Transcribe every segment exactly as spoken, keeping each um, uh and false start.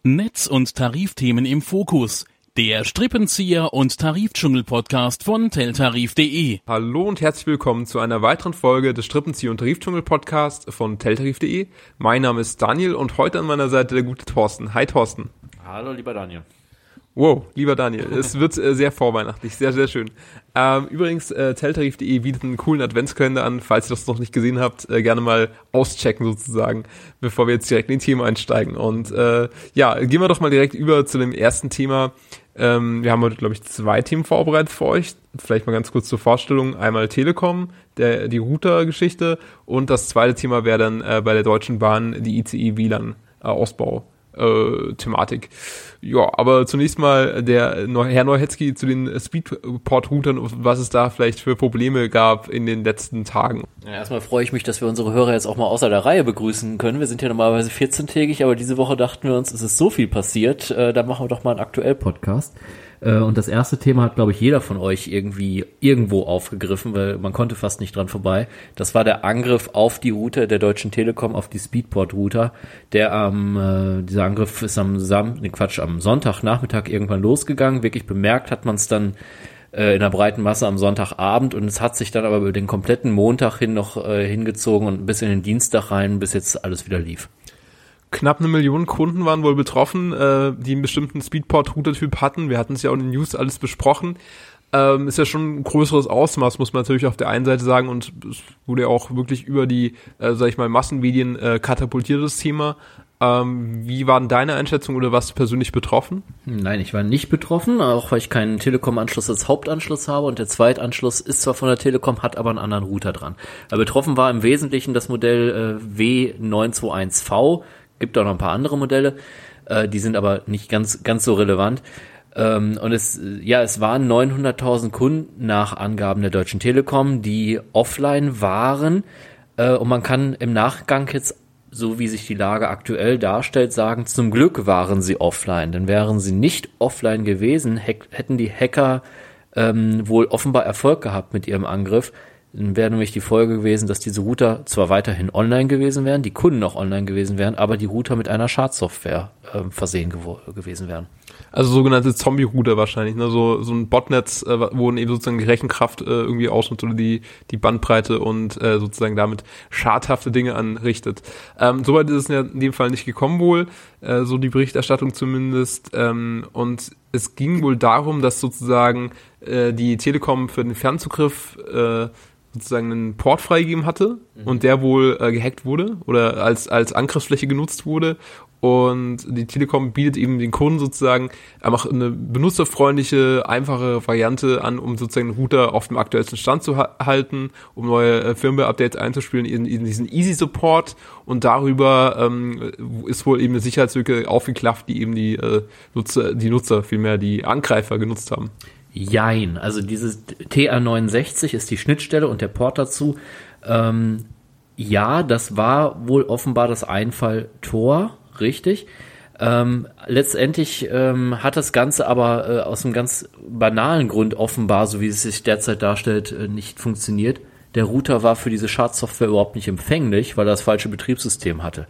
Netz- und Tarifthemen im Fokus. Der Strippenzieher und Tarifdschungel-Podcast von teltarif punkt de. Hallo und herzlich willkommen zu einer weiteren Folge des Strippenzieher und Tarifdschungel-Podcasts von teltarif punkt de. Mein Name ist Daniel und heute an meiner Seite der gute Thorsten. Hi Thorsten. Hallo lieber Daniel. Wow, lieber Daniel, es wird äh, sehr vorweihnachtlich, sehr, sehr schön. Ähm, übrigens, äh, teltarif punkt de bietet einen coolen Adventskalender an, falls ihr das noch nicht gesehen habt, äh, gerne mal auschecken sozusagen, bevor wir jetzt direkt in die Themen einsteigen. Und äh, ja, gehen wir doch mal direkt über zu dem ersten Thema. Ähm, wir haben heute, glaube ich, zwei Themen vorbereitet für euch. Vielleicht mal ganz kurz zur Vorstellung. Einmal Telekom, der, die Router-Geschichte, und das zweite Thema wäre dann äh, bei der Deutschen Bahn die I C E-W L A N-Ausbau. Äh, Thematik. Ja, aber zunächst mal der Herr Neuhetzky zu den Speedport-Routern, was es da vielleicht für Probleme gab in den letzten Tagen. Ja, erstmal freue ich mich, dass wir unsere Hörer jetzt auch mal außer der Reihe begrüßen können. Wir sind ja normalerweise vierzehntägig, aber diese Woche dachten wir uns, es ist so viel passiert, äh, da machen wir doch mal einen Aktuell-Podcast. Und das erste Thema hat, glaube ich, jeder von euch irgendwie irgendwo aufgegriffen, weil man konnte fast nicht dran vorbei. Das war der Angriff auf die Router der Deutschen Telekom, auf die Speedport-Router. Der am, äh, dieser Angriff ist am Sam, ne Quatsch, am Sonntagnachmittag irgendwann losgegangen. Wirklich bemerkt hat man es dann äh, in der breiten Masse am Sonntagabend, und es hat sich dann aber über den kompletten Montag hin noch äh, hingezogen und bis in den Dienstag rein, bis jetzt alles wieder lief. Knapp eine Million Kunden waren wohl betroffen, äh, die einen bestimmten Speedport-Router-Typ hatten. Wir hatten es ja auch in den News alles besprochen. Ähm, ist ja schon ein größeres Ausmaß, muss man natürlich auf der einen Seite sagen. Und es wurde ja auch wirklich über die, äh, sag ich mal, Massenmedien äh, katapultiert, das Thema. Ähm, wie war denn deine Einschätzung, oder warst du persönlich betroffen? Nein, ich war nicht betroffen, auch weil ich keinen Telekom-Anschluss als Hauptanschluss habe, und der Zweitanschluss ist zwar von der Telekom, hat aber einen anderen Router dran. Aber betroffen war im Wesentlichen das Modell äh, W neun zwei eins V. Gibt auch noch ein paar andere Modelle, äh, die sind aber nicht ganz ganz so relevant. Ähm, und es ja, es waren neunhunderttausend Kunden nach Angaben der Deutschen Telekom, die offline waren. Äh, und man kann im Nachgang jetzt, so wie sich die Lage aktuell darstellt, sagen, zum Glück waren sie offline. Denn wären sie nicht offline gewesen, hack, hätten die Hacker ähm, wohl offenbar Erfolg gehabt mit ihrem Angriff. Dann wäre nämlich die Folge gewesen, dass diese Router zwar weiterhin online gewesen wären, die Kunden auch online gewesen wären, aber die Router mit einer Schadsoftware äh, versehen gewo- gewesen wären. Also sogenannte Zombie-Router wahrscheinlich, ne? So, so ein Botnetz, äh, wo eben sozusagen die Rechenkraft äh, irgendwie ausnutzt oder die, die Bandbreite und äh, sozusagen damit schadhafte Dinge anrichtet. Ähm, Soweit ist es ja in dem Fall nicht gekommen wohl, äh, so die Berichterstattung zumindest. Ähm, und es ging wohl darum, dass sozusagen äh, die Telekom für den Fernzugriff äh, sozusagen einen Port freigegeben hatte, mhm. und der wohl äh, gehackt wurde oder als als Angriffsfläche genutzt wurde, und die Telekom bietet eben den Kunden sozusagen einfach eine benutzerfreundliche, einfache Variante an, um sozusagen den Router auf dem aktuellsten Stand zu ha- halten, um neue äh, Firmware-Updates einzuspielen in, in diesen Easy Support, und darüber ähm, ist wohl eben eine Sicherheitslücke aufgeklafft, die eben die äh, Nutzer, die Nutzer vielmehr die Angreifer genutzt haben. Jein, also dieses T A neunundsechzig ist die Schnittstelle und der Port dazu. Ähm, ja, das war wohl offenbar das Einfalltor, richtig. Ähm, letztendlich ähm, hat das Ganze aber äh, aus einem ganz banalen Grund offenbar, so wie es sich derzeit darstellt, äh, nicht funktioniert. Der Router war für diese Schadsoftware überhaupt nicht empfänglich, weil er das falsche Betriebssystem hatte.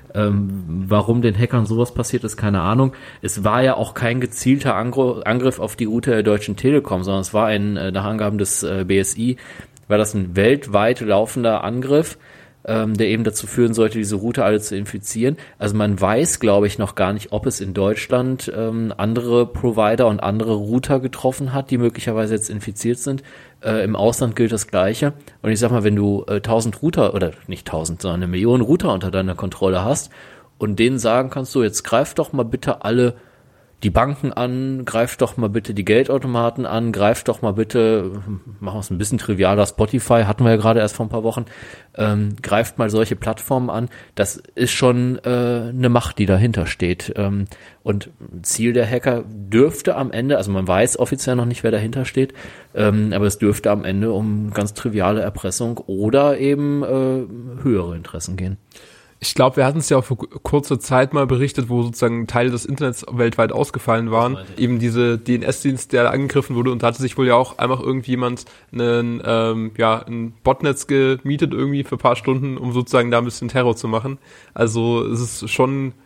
Ähm, warum den Hackern sowas passiert ist, keine Ahnung. Es war ja auch kein gezielter Angr- Angriff auf die Router der Deutschen Telekom, sondern es war ein, äh, nach Angaben des äh, B S I, war das ein weltweit laufender Angriff, ähm, der eben dazu führen sollte, diese Router alle zu infizieren. Also man weiß, glaube ich, noch gar nicht, ob es in Deutschland ähm, andere Provider und andere Router getroffen hat, die möglicherweise jetzt infiziert sind. Äh, Im Ausland gilt das Gleiche. Und ich sag mal, wenn du äh, tausend Router, oder nicht tausend, sondern eine Million Router unter deiner Kontrolle hast und denen sagen kannst, du, jetzt greif doch mal bitte alle die Banken an, greift doch mal bitte die Geldautomaten an, greift doch mal bitte, machen wir es ein bisschen trivialer, Spotify hatten wir ja gerade erst vor ein paar Wochen, ähm, greift mal solche Plattformen an. Das ist schon äh, eine Macht, die dahinter steht. Ähm, und Ziel der Hacker dürfte am Ende, also man weiß offiziell noch nicht, wer dahinter steht, ähm, aber es dürfte am Ende um ganz triviale Erpressung oder eben äh, höhere Interessen gehen. Ich glaube, wir hatten es ja auch vor kurzer Zeit mal berichtet, wo sozusagen Teile des Internets weltweit ausgefallen waren. Eben diese D N S-Dienst, der angegriffen wurde, und da hatte sich wohl ja auch einfach irgendjemand einen, ähm, ja, ein Botnetz gemietet irgendwie für ein paar Stunden, um sozusagen da ein bisschen Terror zu machen. Also es ist schon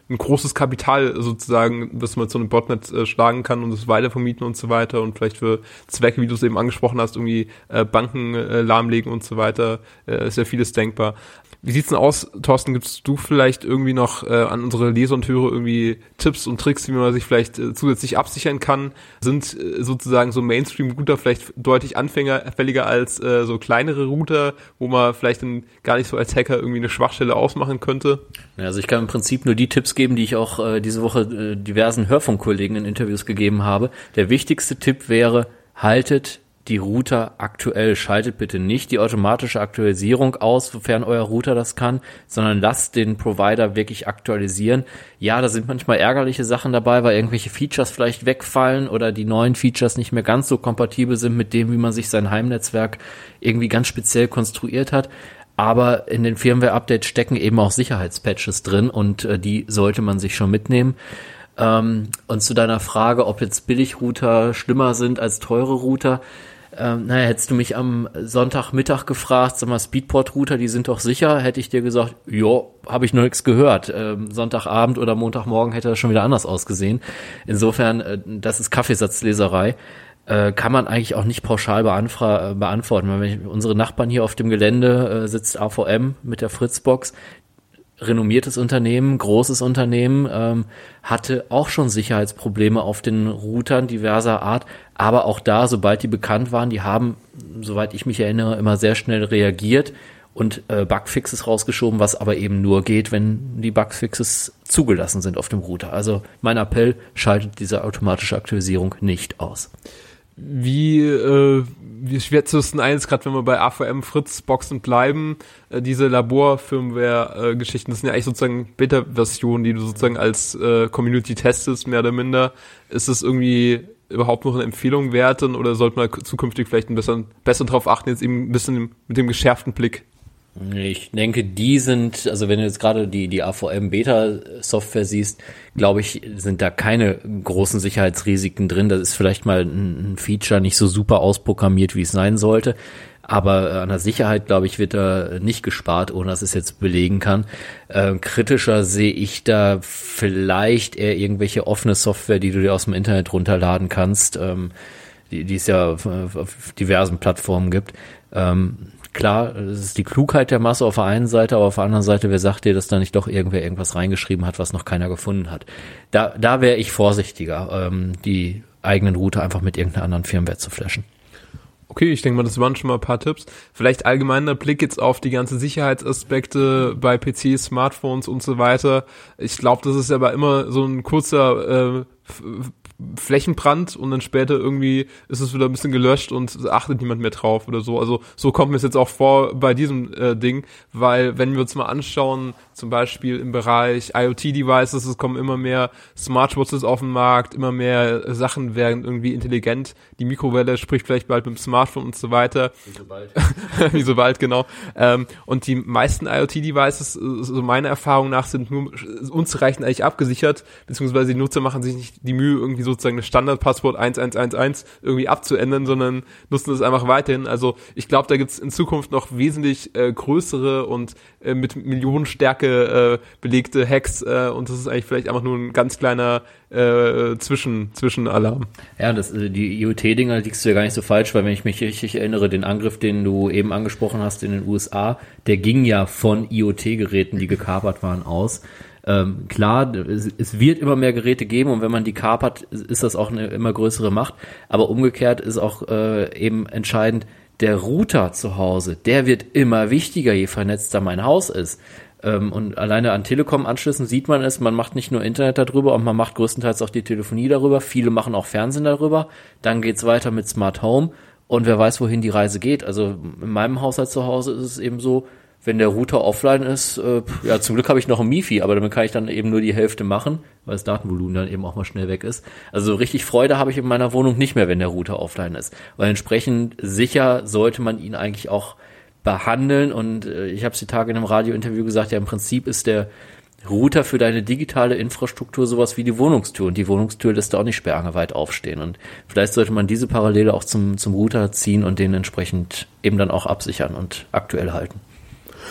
ein großes Kapital sozusagen, das man zu einem Botnet äh, schlagen kann und es weitervermieten und so weiter und vielleicht für Zwecke, wie du es eben angesprochen hast, irgendwie äh, Banken äh, lahmlegen und so weiter, äh, ist ja vieles denkbar. Wie sieht's denn aus, Thorsten? Gibst du vielleicht irgendwie noch äh, an unsere Leser und Hörer irgendwie Tipps und Tricks, wie man sich vielleicht äh, zusätzlich absichern kann? Sind äh, sozusagen so Mainstream-Router vielleicht deutlich anfängerfälliger als äh, so kleinere Router, wo man vielleicht dann gar nicht so als Hacker irgendwie eine Schwachstelle ausmachen könnte? Ja, also ich kann im Prinzip nur die Tipps geben, die ich auch äh, diese Woche äh, diversen Hörfunkkollegen in Interviews gegeben habe. Der wichtigste Tipp wäre, haltet die Router aktuell. Schaltet bitte nicht die automatische Aktualisierung aus, sofern euer Router das kann, sondern lasst den Provider wirklich aktualisieren. Ja, da sind manchmal ärgerliche Sachen dabei, weil irgendwelche Features vielleicht wegfallen oder die neuen Features nicht mehr ganz so kompatibel sind mit dem, wie man sich sein Heimnetzwerk irgendwie ganz speziell konstruiert hat. Aber in den Firmware-Updates stecken eben auch Sicherheitspatches drin und äh, die sollte man sich schon mitnehmen. Ähm, und zu deiner Frage, ob jetzt Billigrouter schlimmer sind als teure Router, ähm, naja, hättest du mich am Sonntagmittag gefragt, sag mal, Speedport-Router, die sind doch sicher, hätte ich dir gesagt, jo, habe ich noch nichts gehört. Ähm, Sonntagabend oder Montagmorgen hätte das schon wieder anders ausgesehen. Insofern, äh, das ist Kaffeesatzleserei. Äh, kann man eigentlich auch nicht pauschal beanfra- beantworten. Weil wenn ich, unsere Nachbarn hier auf dem Gelände äh, sitzt A V M mit der Fritzbox, renommiertes Unternehmen, großes Unternehmen, ähm, hatte auch schon Sicherheitsprobleme auf den Routern diverser Art, aber auch da, sobald die bekannt waren, die haben, soweit ich mich erinnere, immer sehr schnell reagiert und äh, Bugfixes rausgeschoben, was aber eben nur geht, wenn die Bugfixes zugelassen sind auf dem Router. Also mein Appell, schaltet diese automatische Aktualisierung nicht aus. Wie, äh, wie schätzt du es denn ein, gerade wenn wir bei A V M Fritzboxen bleiben, äh, diese Labor-Firmware-Geschichten, das sind ja eigentlich sozusagen Beta-Versionen, die du sozusagen als äh, Community testest, mehr oder minder. Ist es irgendwie überhaupt noch eine Empfehlung wert oder sollte man zukünftig vielleicht ein bisschen besser drauf achten, jetzt eben ein bisschen mit dem geschärften Blick? Ich denke, die sind, also wenn du jetzt gerade die, die A V M-Beta-Software siehst, glaube ich, sind da keine großen Sicherheitsrisiken drin. Das ist vielleicht mal ein Feature nicht so super ausprogrammiert, wie es sein sollte. Aber an der Sicherheit, glaube ich, wird da nicht gespart, ohne dass es jetzt belegen kann. Äh, kritischer sehe ich da vielleicht eher irgendwelche offene Software, die du dir aus dem Internet runterladen kannst, ähm, die, die es ja auf, auf diversen Plattformen gibt. Ähm, Klar, es ist die Klugheit der Masse auf der einen Seite, aber auf der anderen Seite, wer sagt dir, dass da nicht doch irgendwer irgendwas reingeschrieben hat, was noch keiner gefunden hat? Da, da wäre ich vorsichtiger, ähm, die eigenen Router einfach mit irgendeiner anderen Firmware zu flashen. Okay, ich denke mal, das waren schon mal ein paar Tipps. Vielleicht allgemeiner Blick jetzt auf die ganzen Sicherheitsaspekte bei P Cs, Smartphones und so weiter. Ich glaube, das ist aber immer so ein kurzer äh, Flächenbrand und dann später irgendwie ist es wieder ein bisschen gelöscht und achtet niemand mehr drauf oder so. Also so kommt mir es jetzt auch vor bei diesem äh, Ding, weil wenn wir uns mal anschauen, zum Beispiel im Bereich IoT-Devices, es kommen immer mehr Smartwatches auf den Markt, immer mehr Sachen werden irgendwie intelligent. Die Mikrowelle spricht vielleicht bald mit dem Smartphone und so weiter. Wie so bald. Wie so bald, genau. Ähm, und die meisten IoT-Devices, so meiner Erfahrung nach, sind nur unzureichend eigentlich abgesichert, beziehungsweise die Nutzer machen sich nicht die Mühe, irgendwie sozusagen das Standardpasswort eins eins eins eins irgendwie abzuändern, sondern nutzen es einfach weiterhin. Also ich glaube, da gibt's in Zukunft noch wesentlich äh, größere und äh, mit Millionenstärke äh, belegte Hacks äh, und das ist eigentlich vielleicht einfach nur ein ganz kleiner äh, Zwischen, Zwischenalarm. Ja, das, die IoT-Dinger liegst du ja gar nicht so falsch, weil wenn ich mich richtig erinnere, den Angriff, den du eben angesprochen hast in den U S A, der ging ja von IoT-Geräten, die gekapert waren, aus. Ähm, klar, es, es wird immer mehr Geräte geben und wenn man die kapert, ist das auch eine immer größere Macht. Aber umgekehrt ist auch äh, eben entscheidend, der Router zu Hause, der wird immer wichtiger, je vernetzter mein Haus ist. Ähm, und alleine an Telekom-Anschlüssen sieht man es, man macht nicht nur Internet darüber und man macht größtenteils auch die Telefonie darüber. Viele machen auch Fernsehen darüber. Dann geht's weiter mit Smart Home und wer weiß, wohin die Reise geht. Also in meinem Haushalt zu Hause ist es eben so, wenn der Router offline ist, äh, ja, zum Glück habe ich noch ein MiFi, aber damit kann ich dann eben nur die Hälfte machen, weil das Datenvolumen dann eben auch mal schnell weg ist. Also richtig Freude habe ich in meiner Wohnung nicht mehr, wenn der Router offline ist. Weil entsprechend sicher sollte man ihn eigentlich auch behandeln und äh, ich habe es die Tage in einem Radiointerview gesagt, ja im Prinzip ist der Router für deine digitale Infrastruktur sowas wie die Wohnungstür und die Wohnungstür lässt du auch nicht sperrangelweit aufstehen und vielleicht sollte man diese Parallele auch zum, zum Router ziehen und den entsprechend eben dann auch absichern und aktuell halten.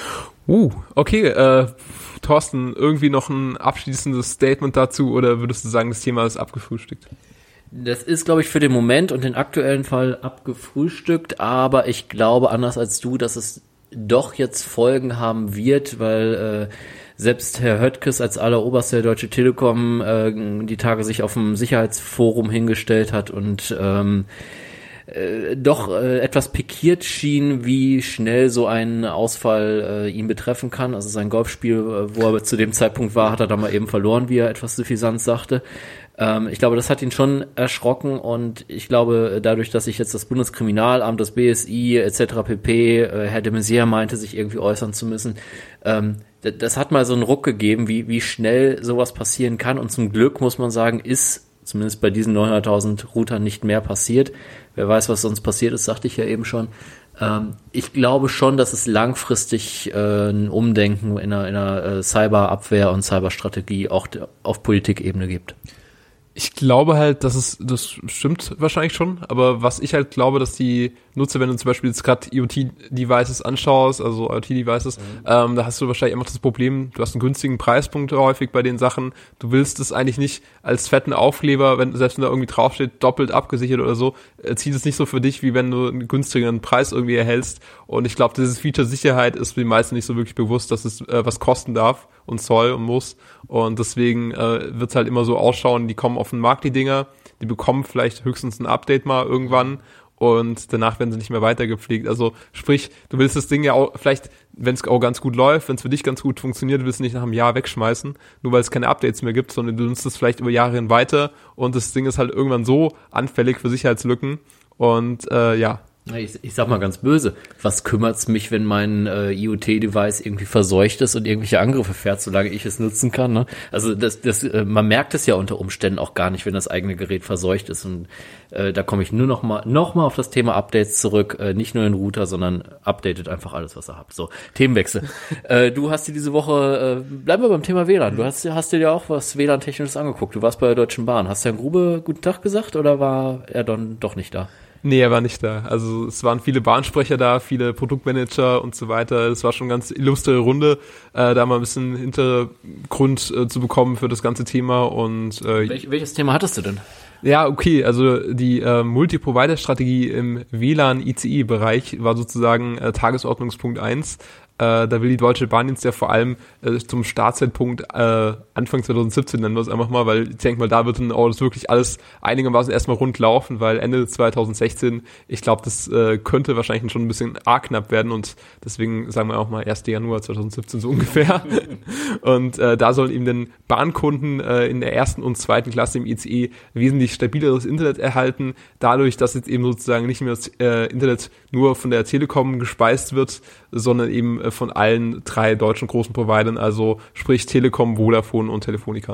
Uh, okay, äh, Thorsten, irgendwie noch ein abschließendes Statement dazu oder würdest du sagen, das Thema ist abgefrühstückt? Das ist, glaube ich, für den Moment und den aktuellen Fall abgefrühstückt, aber ich glaube, anders als du, dass es doch jetzt Folgen haben wird, weil äh, selbst Herr Höttges als alleroberster der Deutsche Telekom äh, die Tage sich auf dem Sicherheitsforum hingestellt hat und ähm, äh, doch äh, etwas pikiert schien, wie schnell so ein Ausfall äh, ihn betreffen kann. Also sein Golfspiel, äh, wo er zu dem Zeitpunkt war, hat er dann mal eben verloren, wie er etwas suffisant sagte. Ich glaube, das hat ihn schon erschrocken und ich glaube, dadurch, dass sich jetzt das Bundeskriminalamt, das B S I et cetera pp., Herr de Maizière meinte, sich irgendwie äußern zu müssen, das hat mal so einen Ruck gegeben, wie, wie schnell sowas passieren kann und zum Glück, muss man sagen, ist zumindest bei diesen neunhunderttausend Routern nicht mehr passiert. Wer weiß, was sonst passiert ist, sagte ich ja eben schon. Ich glaube schon, dass es langfristig ein Umdenken in einer, in einer Cyberabwehr und Cyberstrategie auch auf Politikebene gibt. Ich glaube halt, dass es, das stimmt wahrscheinlich schon, aber was ich halt glaube, dass die Nutzer, wenn du zum Beispiel jetzt gerade IoT-Devices anschaust, also IoT-Devices, mhm. ähm, da hast du wahrscheinlich immer das Problem, du hast einen günstigen Preispunkt häufig bei den Sachen, du willst es eigentlich nicht als fetten Aufkleber, wenn selbst wenn da irgendwie draufsteht, doppelt abgesichert oder so, äh, zieht es nicht so für dich, wie wenn du einen günstigeren Preis irgendwie erhältst und ich glaube, dieses Feature Sicherheit ist für die meisten nicht so wirklich bewusst, dass es äh, was kosten darf und soll und muss und deswegen äh, wird es halt immer so ausschauen, die kommen auf den Markt, die Dinger, die bekommen vielleicht höchstens ein Update mal irgendwann und danach werden sie nicht mehr weitergepflegt. Also sprich, du willst das Ding ja auch, vielleicht, wenn es auch ganz gut läuft, wenn es für dich ganz gut funktioniert, willst du nicht nach einem Jahr wegschmeißen, nur weil es keine Updates mehr gibt, sondern du nutzt es vielleicht über Jahre hin weiter und das Ding ist halt irgendwann so anfällig für Sicherheitslücken und äh, ja. Ich, ich sag mal ganz böse, was kümmert's mich, wenn mein äh, IoT-Device irgendwie verseucht ist und irgendwelche Angriffe fährt, solange ich es nutzen kann, ne? Also das, das, äh, man merkt es ja unter Umständen auch gar nicht, wenn das eigene Gerät verseucht ist und äh, da komme ich nur noch mal, noch mal auf das Thema Updates zurück, äh, nicht nur den Router, sondern updatet einfach alles, was ihr habt. So, Themenwechsel. äh, du hast dir diese Woche, äh, bleiben wir beim Thema W L A N, du hast, hast dir ja auch was W L A N-Technisches angeguckt, du warst bei der Deutschen Bahn, hast du Herrn Grube guten Tag gesagt oder war er dann doch nicht da? Nee, er war nicht da. Also es waren viele Bahnsprecher da, viele Produktmanager und so weiter. Es war schon eine ganz illustre Runde, äh, da mal ein bisschen Hintergrund äh, zu bekommen für das ganze Thema. Und äh, Welch, welches Thema hattest du denn? Ja, okay, also die äh, Multi-Provider-Strategie im W L A N-I C E-Bereich war sozusagen äh, Tagesordnungspunkt eins. Äh, da will die Deutsche Bahn jetzt ja vor allem äh, zum Startzeitpunkt äh, Anfang zwanzig siebzehn, nennen wir es einfach mal, weil ich denke mal, da wird dann auch das wirklich alles einigermaßen erstmal rund laufen, weil Ende zwanzig sechzehn, ich glaube, das äh, könnte wahrscheinlich schon ein bisschen arg knapp werden und deswegen sagen wir auch mal erster Januar zwanzig siebzehn so ungefähr. Und äh, da sollen eben den Bahnkunden äh, in der ersten und zweiten Klasse im I C E wesentlich stabileres Internet erhalten, dadurch, dass jetzt eben sozusagen nicht mehr das äh, Internet nur von der Telekom gespeist wird, sondern eben äh, von allen drei deutschen großen Providern, also sprich Telekom, Vodafone und Telefonica.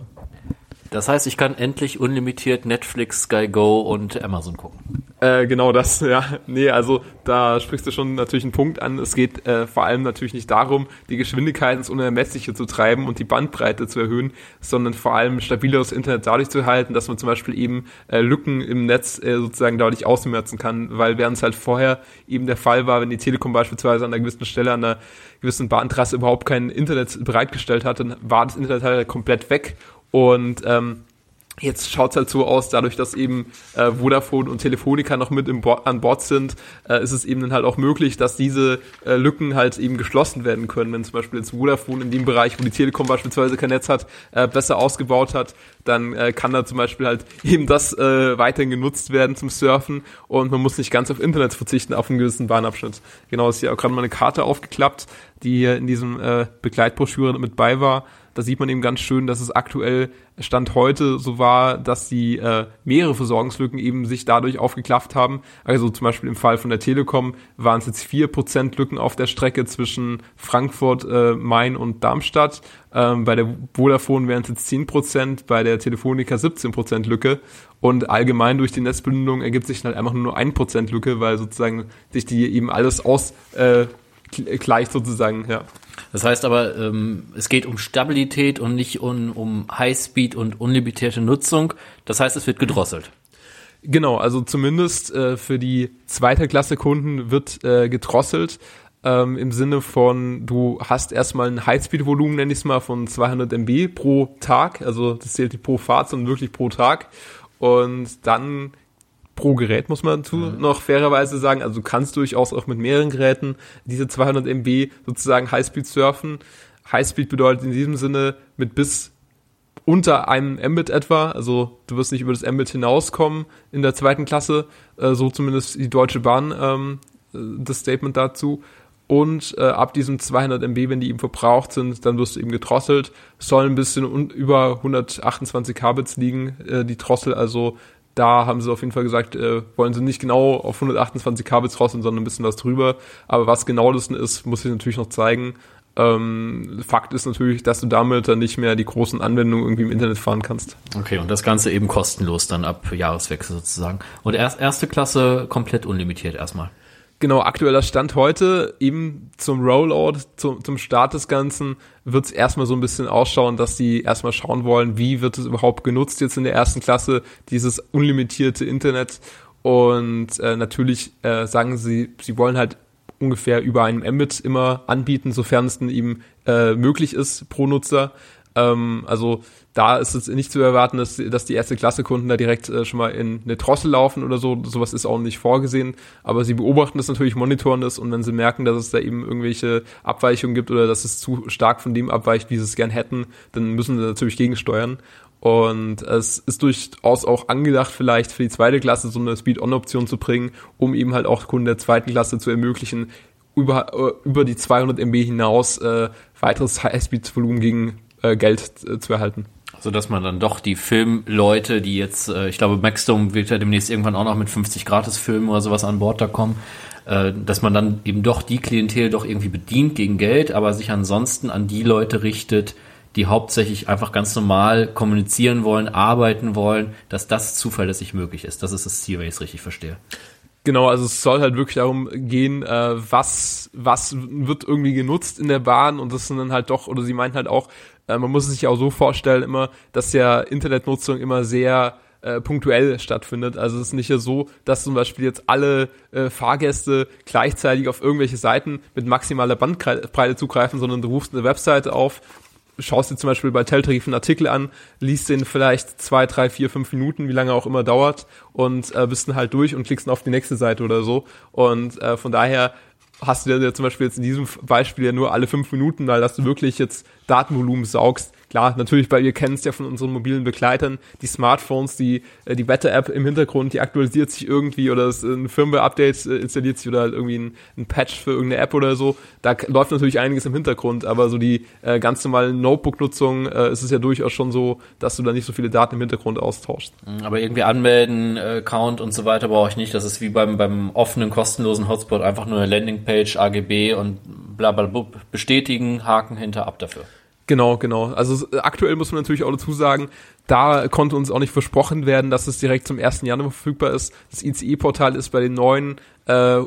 Das heißt, ich kann endlich unlimitiert Netflix, Sky Go und Amazon gucken. Äh, genau das, ja. Nee, also da sprichst du schon natürlich einen Punkt an. Es geht äh, vor allem natürlich nicht darum, die Geschwindigkeit ins Unermessliche zu treiben und die Bandbreite zu erhöhen, sondern vor allem stabileres Internet dadurch zu erhalten, dass man zum Beispiel eben äh, Lücken im Netz äh, sozusagen dadurch ausmerzen kann, weil während es halt vorher eben der Fall war, wenn die Telekom beispielsweise an einer gewissen Stelle, an einer gewissen Bahntrasse überhaupt kein Internet bereitgestellt hat, dann war das Internet halt komplett weg. Und ähm, jetzt schaut's halt so aus, dadurch, dass eben äh, Vodafone und Telefonica noch mit im Bo- an Bord sind, äh, ist es eben dann halt auch möglich, dass diese äh, Lücken halt eben geschlossen werden können. Wenn zum Beispiel jetzt Vodafone in dem Bereich, wo die Telekom beispielsweise kein Netz hat, äh, besser ausgebaut hat, dann äh, kann da zum Beispiel halt eben das äh, weiterhin genutzt werden zum Surfen und man muss nicht ganz auf Internet verzichten, auf einen gewissen Bahnabschnitt. Genau, ist hier auch gerade mal eine Karte aufgeklappt, die hier in diesem äh, Begleitbroschüre mit bei war. Da sieht man eben ganz schön, dass es aktuell Stand heute so war, dass die äh, mehrere Versorgungslücken eben sich dadurch aufgeklafft haben. Also zum Beispiel im Fall von der Telekom waren es jetzt vier Prozent Lücken auf der Strecke zwischen Frankfurt, äh, Main und Darmstadt. Ähm, bei der Vodafone wären es jetzt zehn Prozent, bei der Telefonica siebzehn Prozent Lücke. Und allgemein durch die Netzbündelung ergibt sich halt einfach nur ein Prozent Lücke, weil sozusagen sich die eben alles aus äh, gleicht sozusagen, ja. Das heißt aber, ähm, es geht um Stabilität und nicht um, um Highspeed und unlimitierte Nutzung. Das heißt, es wird gedrosselt. Genau, also zumindest äh, für die zweite Klasse Kunden wird äh, gedrosselt. ähm, im Sinne von, du hast erstmal ein Highspeed-Volumen, nenn ich es mal, von zweihundert Megabyte pro Tag, also das zählt nicht pro Fahrt, sondern wirklich pro Tag und dann pro Gerät, muss man dazu mhm. noch fairerweise sagen, also du kannst durchaus auch mit mehreren Geräten diese zweihundert Megabyte sozusagen Highspeed surfen. Highspeed bedeutet in diesem Sinne mit bis unter einem Mbit etwa, also du wirst nicht über das Mbit hinauskommen in der zweiten Klasse, äh, so zumindest die Deutsche Bahn ähm, das Statement dazu. Und äh, ab diesem zweihundert Megabyte, wenn die eben verbraucht sind, dann wirst du eben gedrosselt. Soll ein bisschen un- über hundertachtundzwanzig Kbits liegen, äh, die Drossel, also da haben sie auf jeden Fall gesagt, äh, wollen sie nicht genau auf hundertachtundzwanzig Kbits drosseln, sondern ein bisschen was drüber. Aber was genau das denn ist, muss ich natürlich noch zeigen. Ähm, Fakt ist natürlich, dass du damit dann nicht mehr die großen Anwendungen irgendwie im Internet fahren kannst. Okay, und das Ganze eben kostenlos dann ab Jahreswechsel sozusagen. Und erst erste Klasse komplett unlimitiert erstmal. Genau, aktueller Stand heute, eben zum Rollout, zum, zum Start des Ganzen, wird es erstmal so ein bisschen ausschauen, dass die erstmal schauen wollen, wie wird es überhaupt genutzt jetzt in der ersten Klasse, dieses unlimitierte Internet. Und äh, natürlich äh, sagen sie, sie wollen halt ungefähr über einem Mbit immer anbieten, sofern es denn eben äh, möglich ist pro Nutzer. Ähm, also da ist es nicht zu erwarten, dass, dass die erste Klasse Kunden da direkt äh, schon mal in eine Drossel laufen oder so. Sowas ist auch nicht vorgesehen. Aber sie beobachten das natürlich, monitoren das und wenn sie merken, dass es da eben irgendwelche Abweichungen gibt oder dass es zu stark von dem abweicht, wie sie es gern hätten, dann müssen sie natürlich gegensteuern. Und es ist durchaus auch angedacht, vielleicht für die zweite Klasse so eine Speed-On-Option zu bringen, um eben halt auch Kunden der zweiten Klasse zu ermöglichen, über, über die zweihundert Megabyte hinaus äh, weiteres High-Speed-Volumen gegen äh, Geld äh, zu erhalten. So dass man dann doch die Filmleute, die jetzt, äh, ich glaube, Maxdome wird ja demnächst irgendwann auch noch mit fünfzig Gratis-Filmen oder sowas an Bord da kommen, äh, dass man dann eben doch die Klientel doch irgendwie bedient gegen Geld, aber sich ansonsten an die Leute richtet, die hauptsächlich einfach ganz normal kommunizieren wollen, arbeiten wollen, dass das zuverlässig möglich ist. Das ist das Ziel, wenn ich es richtig verstehe. Genau, also es soll halt wirklich darum gehen, äh, was was wird irgendwie genutzt in der Bahn und das sind dann halt doch, oder sie meinen halt auch, äh, man muss es sich auch so vorstellen immer, dass ja Internetnutzung immer sehr äh, punktuell stattfindet. Also es ist nicht so, dass zum Beispiel jetzt alle äh, Fahrgäste gleichzeitig auf irgendwelche Seiten mit maximaler Bandbreite zugreifen, sondern du rufst eine Webseite auf, schaust dir zum Beispiel bei Teltarif einen Artikel an, liest den vielleicht zwei, drei, vier, fünf Minuten, wie lange auch immer dauert und äh, bist dann halt durch und klickst dann auf die nächste Seite oder so. Und äh, von daher hast du ja zum Beispiel jetzt in diesem Beispiel ja nur alle fünf Minuten, weil dass du wirklich jetzt Datenvolumen saugst. Klar, natürlich, weil wir kennen es ja von unseren mobilen Begleitern, die Smartphones, die die Wetter-App im Hintergrund, die aktualisiert sich irgendwie oder es ein Firmware-Update installiert sich oder halt irgendwie ein, ein Patch für irgendeine App oder so. Da läuft natürlich einiges im Hintergrund, aber so die äh, ganz normale Notebook-Nutzung äh, ist es ja durchaus schon so, dass du da nicht so viele Daten im Hintergrund austauschst. Aber irgendwie anmelden, Account und so weiter brauche ich nicht. Das ist wie beim beim offenen, kostenlosen Hotspot einfach nur eine Landingpage, A G B und bla bla bla, bestätigen, Haken hinter, ab dafür. Genau, genau. Also aktuell muss man natürlich auch dazu sagen, da konnte uns auch nicht versprochen werden, dass es direkt zum ersten Januar verfügbar ist. Das I C E-Portal ist bei den neuen äh,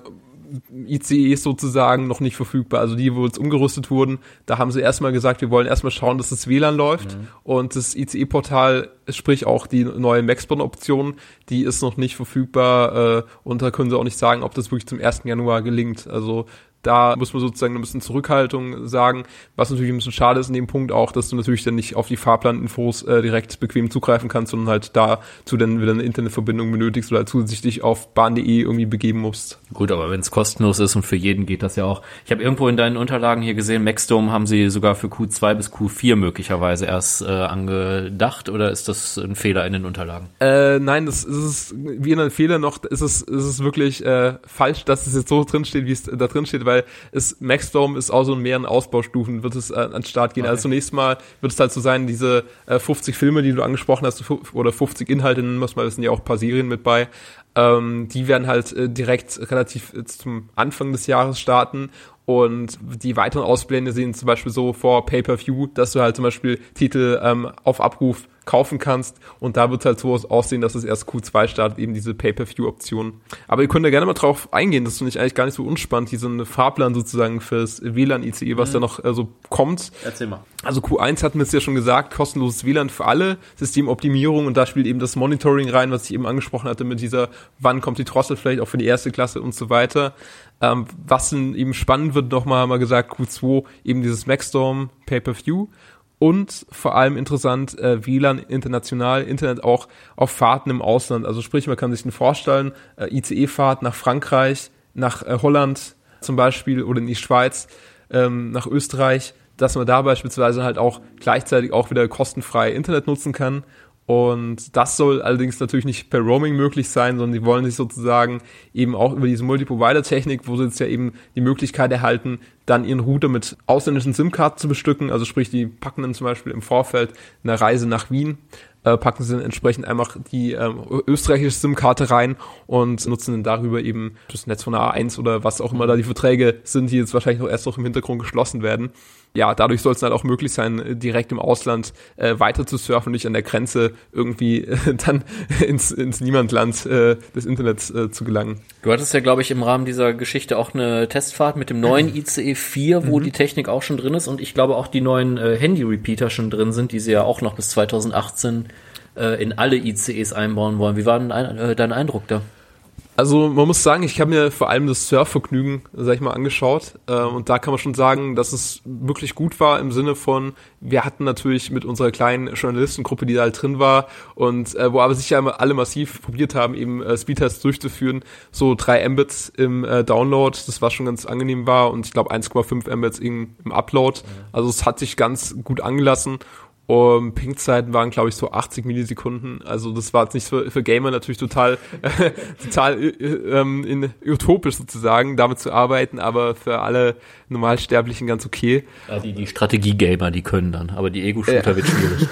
I C Es sozusagen noch nicht verfügbar. Also die, wo jetzt umgerüstet wurden, da haben sie erstmal gesagt, wir wollen erstmal schauen, dass das W L A N läuft. Mhm. Und das I C E-Portal, sprich auch die neue Maxbone-Option, die ist noch nicht verfügbar. Äh, und da können sie auch nicht sagen, ob das wirklich zum ersten Januar gelingt. Also da muss man sozusagen ein bisschen Zurückhaltung sagen, was natürlich ein bisschen schade ist in dem Punkt auch, dass du natürlich dann nicht auf die Fahrplaninfos äh, direkt bequem zugreifen kannst, sondern halt dazu dann wieder eine Internetverbindung benötigst oder halt zusätzlich auf bahn punkt de irgendwie begeben musst. Gut, aber wenn es kostenlos ist und für jeden geht das ja auch. Ich habe irgendwo in deinen Unterlagen hier gesehen, Maxdome haben sie sogar für Q zwei bis Q vier möglicherweise erst äh, angedacht, oder ist das ein Fehler in den Unterlagen? Äh, nein, das ist es weder ein Fehler noch ist es, ist es wirklich äh, falsch, dass es jetzt so drin steht, wie es da drin steht, weil es Maxdome ist auch so in mehreren Ausbaustufen, wird es äh, an den Start gehen. Okay. Also zunächst mal wird es halt so sein, diese äh, fünfzig Filme, die du angesprochen hast, oder fünfzig Inhalte, muss man wissen, ja auch ein paar Serien mit bei, ähm, die werden halt äh, direkt relativ äh, zum Anfang des Jahres starten. Und die weiteren Auspläne sehen zum Beispiel so vor Pay-Per-View, dass du halt zum Beispiel Titel ähm, auf Abruf kaufen kannst. Und da wird es halt so aussehen, dass es erst Q zwei startet, eben diese Pay-Per-View-Option. Aber ihr könnt da gerne mal drauf eingehen, das finde ich eigentlich gar nicht so unspannend, hier so ein Fahrplan sozusagen fürs W L A N-I C E, was mhm. da noch äh, so kommt. Erzähl mal. Also Q eins hatten wir es ja schon gesagt, kostenloses W L A N für alle, Systemoptimierung, und da spielt eben das Monitoring rein, was ich eben angesprochen hatte mit dieser, wann kommt die Drossel vielleicht auch für die erste Klasse und so weiter. Ähm, was dann eben spannend wird, nochmal haben wir gesagt, Q zwei, eben dieses Maxstorm Pay-Per-View. Und vor allem interessant, äh, W L A N international, Internet auch auf Fahrten im Ausland. Also sprich, man kann sich den vorstellen, äh, I C E-Fahrt nach Frankreich, nach äh, Holland zum Beispiel oder in die Schweiz, ähm, nach Österreich, dass man da beispielsweise halt auch gleichzeitig auch wieder kostenfrei Internet nutzen kann. Und das soll allerdings natürlich nicht per Roaming möglich sein, sondern die wollen sich sozusagen eben auch über diese Multi-Provider-Technik, wo sie jetzt ja eben die Möglichkeit erhalten, dann ihren Router mit ausländischen SIM-Karten zu bestücken. Also sprich, die packen dann zum Beispiel im Vorfeld eine Reise nach Wien, äh, packen sie dann entsprechend einfach die ähm, österreichische SIM-Karte rein und nutzen dann darüber eben das Netz von A eins oder was auch immer da die Verträge sind, die jetzt wahrscheinlich auch erst noch im Hintergrund geschlossen werden. Ja, dadurch soll es halt auch möglich sein, direkt im Ausland äh, weiter zu surfen, nicht an der Grenze irgendwie äh, dann ins, ins Niemandland äh, des Internets äh, zu gelangen. Du hattest ja, glaube ich, im Rahmen dieser Geschichte auch eine Testfahrt mit dem neuen I C E vier, wo mhm. die Technik auch schon drin ist und ich glaube auch die neuen äh, Handy-Repeater schon drin sind, die sie ja auch noch bis zwanzig achtzehn äh, in alle I C Es einbauen wollen. Wie war denn ein, äh, dein Eindruck da? Also man muss sagen, ich habe mir vor allem das Surfvergnügen, sag ich mal, angeschaut äh, und da kann man schon sagen, dass es wirklich gut war im Sinne von, wir hatten natürlich mit unserer kleinen Journalistengruppe, die da halt drin war und äh, wo aber sicher alle massiv probiert haben, eben äh, Speedtests durchzuführen, so drei Mbits im äh, Download, das was schon ganz angenehm war und ich glaube eins Komma fünf Mbits im, im Upload, also es hat sich ganz gut angelassen. Um, Ping-Zeiten waren, glaube ich, so achtzig Millisekunden. Also das war jetzt nicht für, für Gamer natürlich total äh, total äh, ähm, in, utopisch sozusagen, damit zu arbeiten, aber für alle Normalsterblichen ganz okay. Ja, die die Strategie-Gamer, die können dann, aber die Ego-Shooter ja. wird schwierig.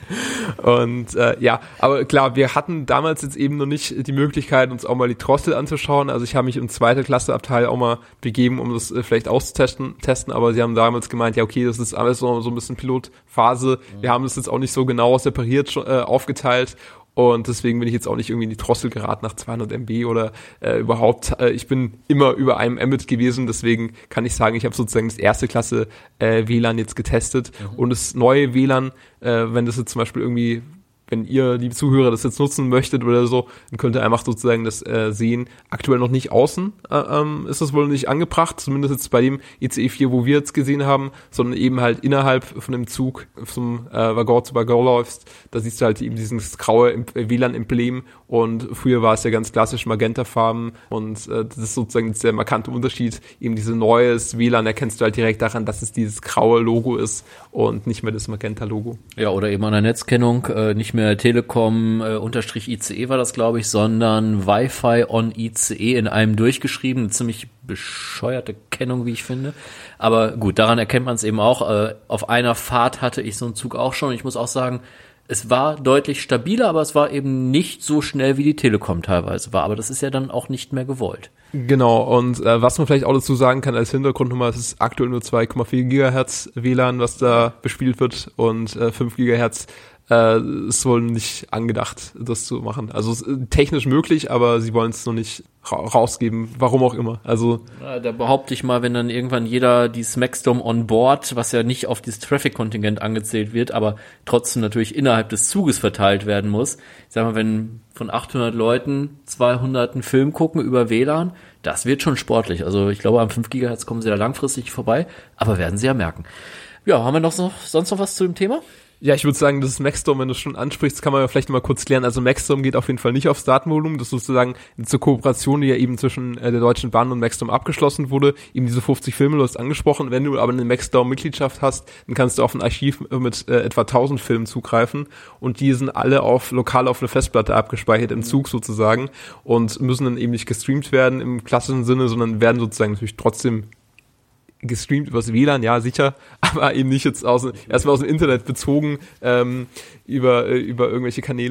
Und äh, ja, aber klar, wir hatten damals jetzt eben noch nicht die Möglichkeit, uns auch mal die Drossel anzuschauen. Also ich habe mich im zweiten Klasseabteil auch mal begeben, um das äh, vielleicht auszutesten, testen, aber sie haben damals gemeint, ja okay, das ist alles so, so ein bisschen Pilotphase. Mhm. Wir haben das jetzt auch nicht so genau separiert, äh, aufgeteilt. Und deswegen bin ich jetzt auch nicht irgendwie in die Drossel geraten nach zweihundert Megabyte oder äh, überhaupt. Äh, ich bin immer über einem Mbit gewesen, deswegen kann ich sagen, ich habe sozusagen das erste Klasse äh, W L A N jetzt getestet. Mhm. Und das neue W L A N, äh, wenn das jetzt zum Beispiel irgendwie, wenn ihr, liebe Zuhörer, das jetzt nutzen möchtet oder so, dann könnt ihr einfach sozusagen das äh, sehen. Aktuell noch nicht außen äh, ähm, ist das wohl nicht angebracht, zumindest jetzt bei dem I C E vier, wo wir jetzt gesehen haben, sondern eben halt innerhalb von dem Zug zum äh, Waggon zu Waggon läufst, da siehst du halt eben dieses graue W L A N-Emblem und früher war es ja ganz klassisch Magentafarben und äh, das ist sozusagen jetzt der markante Unterschied, eben diese neues W L A N erkennst du halt direkt daran, dass es dieses graue Logo ist und nicht mehr das Magenta-Logo. Ja, oder eben an der Netzkennung, äh, nicht mehr Telekom äh, unterstrich I C E war das, glaube ich, sondern Wi-Fi on I C E in einem durchgeschrieben. Eine ziemlich bescheuerte Kennung, wie ich finde. Aber gut, daran erkennt man es eben auch. Äh, auf einer Fahrt hatte ich so einen Zug auch schon. Ich muss auch sagen, es war deutlich stabiler, aber es war eben nicht so schnell, wie die Telekom teilweise war. Aber das ist ja dann auch nicht mehr gewollt. Genau, und äh, was man vielleicht auch dazu sagen kann als Hintergrundnummer, es ist aktuell nur zwei Komma vier Gigahertz W L A N, was da bespielt wird und äh, fünf Gigahertz äh, ist wohl nicht angedacht, das zu machen. Also es ist technisch möglich, aber sie wollen es noch nicht ra- rausgeben, warum auch immer. Also ja, da behaupte ich mal, wenn dann irgendwann jeder dieses Maxstorm on Board, was ja nicht auf dieses Traffic-Kontingent angezählt wird, aber trotzdem natürlich innerhalb des Zuges verteilt werden muss. Ich sag mal, wenn von achthundert Leuten zweihundert einen Film gucken über W L A N, das wird schon sportlich. Also ich glaube, am fünf Gigahertz kommen sie da langfristig vorbei, aber werden sie ja merken. Ja, haben wir noch so, sonst noch was zu dem Thema? Ja, ich würde sagen, das ist Maxstorm, wenn du es schon ansprichst, kann man ja vielleicht mal kurz klären. Also Maxstorm geht auf jeden Fall nicht aufs Datenvolumen. Das ist sozusagen zur Kooperation, die ja eben zwischen äh, der Deutschen Bahn und Maxstorm abgeschlossen wurde. Eben diese fünfzig Filme, du hast angesprochen. Wenn du aber eine Maxstorm-Mitgliedschaft hast, dann kannst du auf ein Archiv mit äh, etwa tausend Filmen zugreifen. Und die sind alle auf lokal auf eine Festplatte abgespeichert, im Zug sozusagen. Und müssen dann eben nicht gestreamt werden im klassischen Sinne, sondern werden sozusagen natürlich trotzdem gestreamt übers W L A N, ja sicher, aber eben nicht jetzt aus erstmal aus dem Internet bezogen ähm, über äh, über irgendwelche Kanäle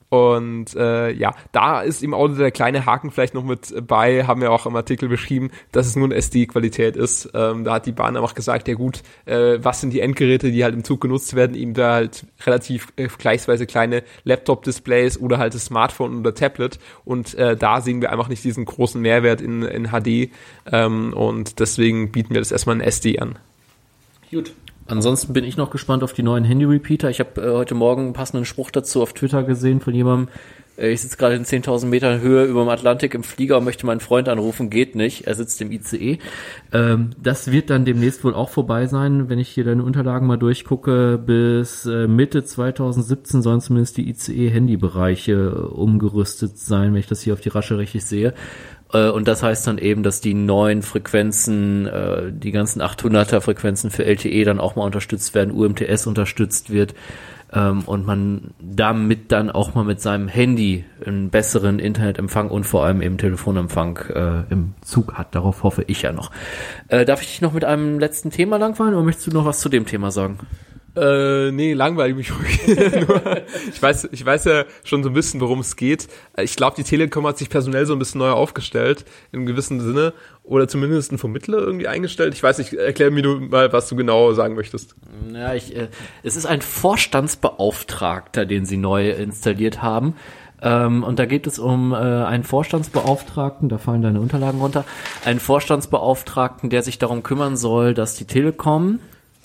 Und äh, ja, da ist im Auto der kleine Haken vielleicht noch mit bei, haben wir auch im Artikel beschrieben, dass es nur eine S D-Qualität ist. Ähm, da hat die Bahn einfach gesagt, ja gut, äh, was sind die Endgeräte, die halt im Zug genutzt werden, ihm da halt relativ äh, gleichsweise kleine Laptop-Displays oder halt das Smartphone oder Tablet. Und äh, da sehen wir einfach nicht diesen großen Mehrwert in, in H D. Ähm, und deswegen bieten wir das erstmal in S D an. Gut. Ansonsten bin ich noch gespannt auf die neuen Handy-Repeater. Ich habe äh, heute Morgen einen passenden Spruch dazu auf Twitter gesehen von jemandem. Äh, ich sitze gerade in zehntausend Metern Höhe über dem Atlantik im Flieger und möchte meinen Freund anrufen. Geht nicht. Er sitzt im I C E. Ähm, das wird dann demnächst wohl auch vorbei sein. Wenn ich hier deine Unterlagen mal durchgucke, bis äh, Mitte zwanzig siebzehn sollen zumindest die I C E-Handybereiche äh, umgerüstet sein, wenn ich das hier auf die Rasche richtig sehe. Und das heißt dann eben, dass die neuen Frequenzen, die ganzen achthunderter Frequenzen für L T E dann auch mal unterstützt werden, U M T S unterstützt wird und man damit dann auch mal mit seinem Handy einen besseren Internetempfang und vor allem eben Telefonempfang im Zug hat. Darauf hoffe ich ja noch. Darf ich dich noch mit einem letzten Thema langweilen oder möchtest du noch was zu dem Thema sagen? Äh, nee, langweilig mich ruhig. Nur, ich weiß, ich weiß ja schon so ein bisschen, worum es geht. Ich glaube, die Telekom hat sich personell so ein bisschen neu aufgestellt, im gewissen Sinne, oder zumindest einen Vermittler irgendwie eingestellt. Ich weiß nicht, erklär mir du mal, was du genau sagen möchtest. Ja, ich, äh, es ist ein Vorstandsbeauftragter, den sie neu installiert haben. Ähm, und da geht es um äh, einen Vorstandsbeauftragten, da fallen deine Unterlagen runter, einen Vorstandsbeauftragten, der sich darum kümmern soll, dass die Telekom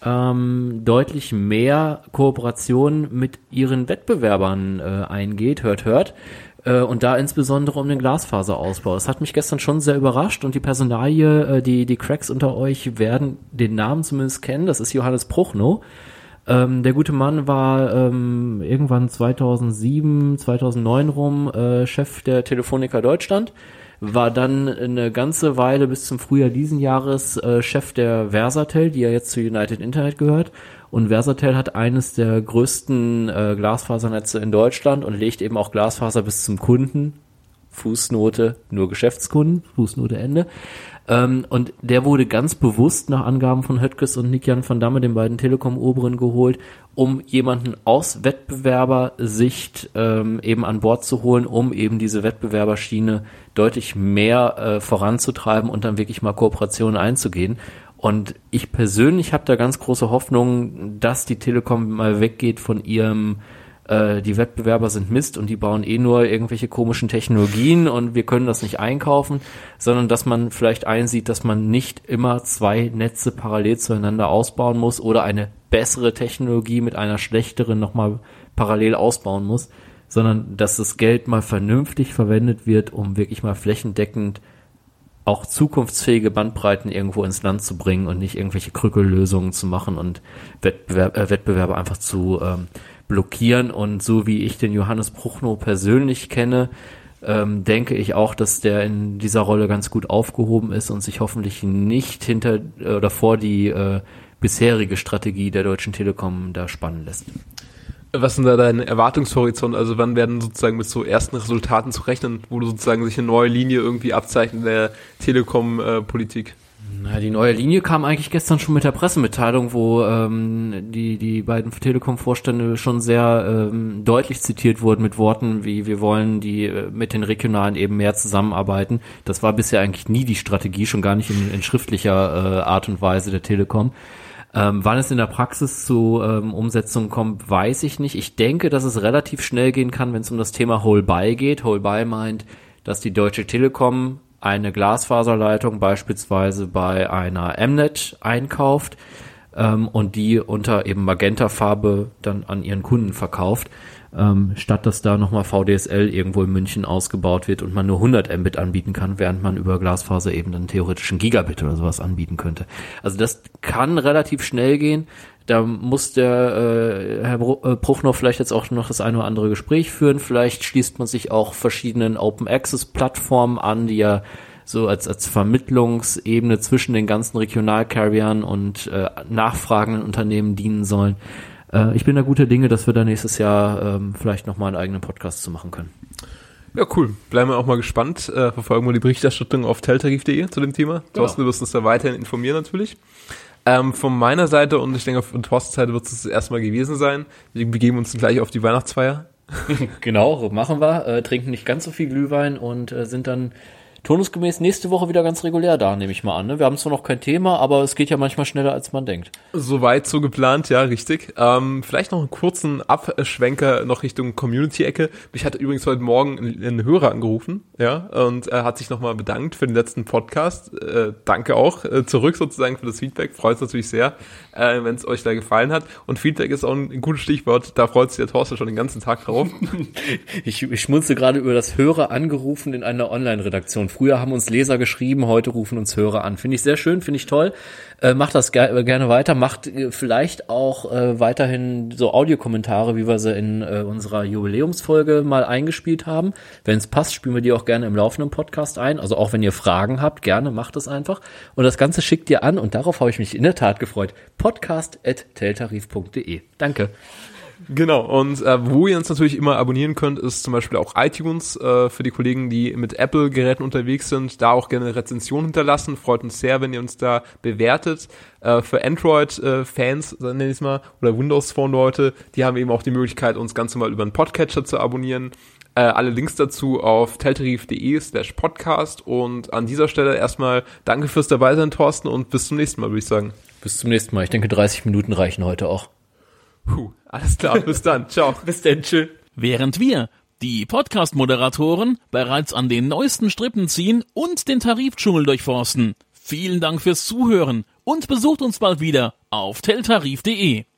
ähm, deutlich mehr Kooperation mit ihren Wettbewerbern äh, eingeht, hört, hört, äh, und da insbesondere um den Glasfaserausbau. Das hat mich gestern schon sehr überrascht und die Personalie, äh, die, die Cracks unter euch werden den Namen zumindest kennen, das ist Johannes Pruchnow. Ähm, der gute Mann war ähm, irgendwann zweitausendsieben, zweitausendneun rum äh, Chef der Telefonica Deutschland, war dann eine ganze Weile bis zum Frühjahr diesen Jahres äh, Chef der Versatel, die ja jetzt zu United Internet gehört. Und Versatel hat eines der größten äh, Glasfasernetze in Deutschland und legt eben auch Glasfaser bis zum Kunden. Fußnote, nur Geschäftskunden, Fußnote Ende. Ähm, und der wurde ganz bewusst nach Angaben von Höttges und Nick-Jan van Damme, den beiden Telekom-Oberen, geholt, um jemanden aus Wettbewerbersicht ähm, eben an Bord zu holen, um eben diese Wettbewerberschiene deutlich mehr äh, voranzutreiben und dann wirklich mal Kooperationen einzugehen. Und ich persönlich habe da ganz große Hoffnung, dass die Telekom mal weggeht von ihrem äh, die Wettbewerber sind Mist und die bauen eh nur irgendwelche komischen Technologien und wir können das nicht einkaufen, sondern dass man vielleicht einsieht, dass man nicht immer zwei Netze parallel zueinander ausbauen muss oder eine bessere Technologie mit einer schlechteren nochmal parallel ausbauen muss, sondern dass das Geld mal vernünftig verwendet wird, um wirklich mal flächendeckend auch zukunftsfähige Bandbreiten irgendwo ins Land zu bringen und nicht irgendwelche Krückellösungen zu machen und Wettbewerb, äh, Wettbewerber einfach zu ähm, blockieren. Und so wie ich den Johannes Pruchnow persönlich kenne, ähm, denke ich auch, dass der in dieser Rolle ganz gut aufgehoben ist und sich hoffentlich nicht hinter äh, oder vor die äh, bisherige Strategie der Deutschen Telekom da spannen lässt. Was ist da dein Erwartungshorizont? Also wann werden sozusagen mit so ersten Resultaten zu rechnen, wo du sozusagen sich eine neue Linie irgendwie abzeichnet in der Telekom-Politik? Na, die neue Linie kam eigentlich gestern schon mit der Pressemitteilung, wo ähm, die die beiden Telekom-Vorstände schon sehr ähm, deutlich zitiert wurden mit Worten wie wir wollen die äh, mit den Regionalen eben mehr zusammenarbeiten. Das war bisher eigentlich nie die Strategie, schon gar nicht in, in schriftlicher äh, Art und Weise der Telekom. Ähm, wann es in der Praxis zu ähm, Umsetzungen kommt, weiß ich nicht. Ich denke, dass es relativ schnell gehen kann, wenn es um das Thema Whole-Buy geht. Whole-Buy meint, dass die Deutsche Telekom eine Glasfaserleitung beispielsweise bei einer M-Net einkauft ähm, und die unter eben Magenta-Farbe dann an ihren Kunden verkauft, ähm, statt dass da nochmal V D S L irgendwo in München ausgebaut wird und man nur hundert Mbit anbieten kann, während man über Glasfaser eben dann theoretisch einen Gigabit oder sowas anbieten könnte. Also das kann relativ schnell gehen. Da muss der äh, Herr Pruchnow vielleicht jetzt auch noch das eine oder andere Gespräch führen. Vielleicht schließt man sich auch verschiedenen Open-Access-Plattformen an, die ja so als als Vermittlungsebene zwischen den ganzen Regionalcarriern und äh, nachfragenden Unternehmen dienen sollen. Äh, ich bin da guter Dinge, dass wir da nächstes Jahr ähm, vielleicht nochmal einen eigenen Podcast zu machen können. Ja, cool. Bleiben wir auch mal gespannt. Äh, verfolgen wir die Berichterstattung auf teltarif punkt de zu dem Thema. Genau. Thorsten, du wirst uns da weiterhin informieren natürlich. Ähm, von meiner Seite und ich denke von Thorstens Seite wird es das erstmal gewesen sein. Wir begeben uns gleich auf die Weihnachtsfeier. Genau, machen wir. Äh, trinken nicht ganz so viel Glühwein und äh, sind dann turnusgemäß nächste Woche wieder ganz regulär da, nehme ich mal an. Ne? Wir haben zwar noch kein Thema, aber es geht ja manchmal schneller, als man denkt. Soweit so geplant, ja, richtig. Ähm, vielleicht noch einen kurzen Abschwenker noch Richtung Community-Ecke. Mich hat übrigens heute Morgen ein, ein Hörer angerufen, ja, und er hat sich nochmal bedankt für den letzten Podcast. Äh, danke auch äh, zurück sozusagen für das Feedback. Freut uns natürlich sehr, äh, wenn es euch da gefallen hat. Und Feedback ist auch ein, ein gutes Stichwort. Da freut sich der Thorsten schon den ganzen Tag drauf. ich, ich schmunze gerade über das Hörer angerufen in einer Online-Redaktion. Früher haben uns Leser geschrieben, heute rufen uns Hörer an. Finde ich sehr schön, finde ich toll. Äh, macht das ger- gerne weiter. Macht äh, vielleicht auch äh, weiterhin so Audiokommentare, wie wir sie in äh, unserer Jubiläumsfolge mal eingespielt haben. Wenn es passt, spielen wir die auch gerne im laufenden Podcast ein. Also auch wenn ihr Fragen habt, gerne macht es einfach. Und das Ganze schickt ihr an und darauf habe ich mich in der Tat gefreut. podcast at teltarif punkt de. Danke. Genau, und äh, wo ihr uns natürlich immer abonnieren könnt, ist zum Beispiel auch iTunes äh, für die Kollegen, die mit Apple-Geräten unterwegs sind. Da auch gerne eine Rezension hinterlassen. Freut uns sehr, wenn ihr uns da bewertet. Äh, für Android-Fans, äh, nenne ich es mal, oder Windows-Phone-Leute, die haben eben auch die Möglichkeit, uns ganz normal über einen Podcatcher zu abonnieren. Äh, alle Links dazu auf teltarif.de slash podcast. Und an dieser Stelle erstmal danke fürs Dabeisein, Thorsten, und bis zum nächsten Mal, würde ich sagen. Bis zum nächsten Mal. Ich denke, dreißig Minuten reichen heute auch. Puh, alles klar, bis dann, ciao. Bis dann, tschüss. Während wir, die Podcast-Moderatoren, bereits an den neuesten Strippen ziehen und den Tarifdschungel durchforsten. Vielen Dank fürs Zuhören und besucht uns bald wieder auf teltarif punkt de.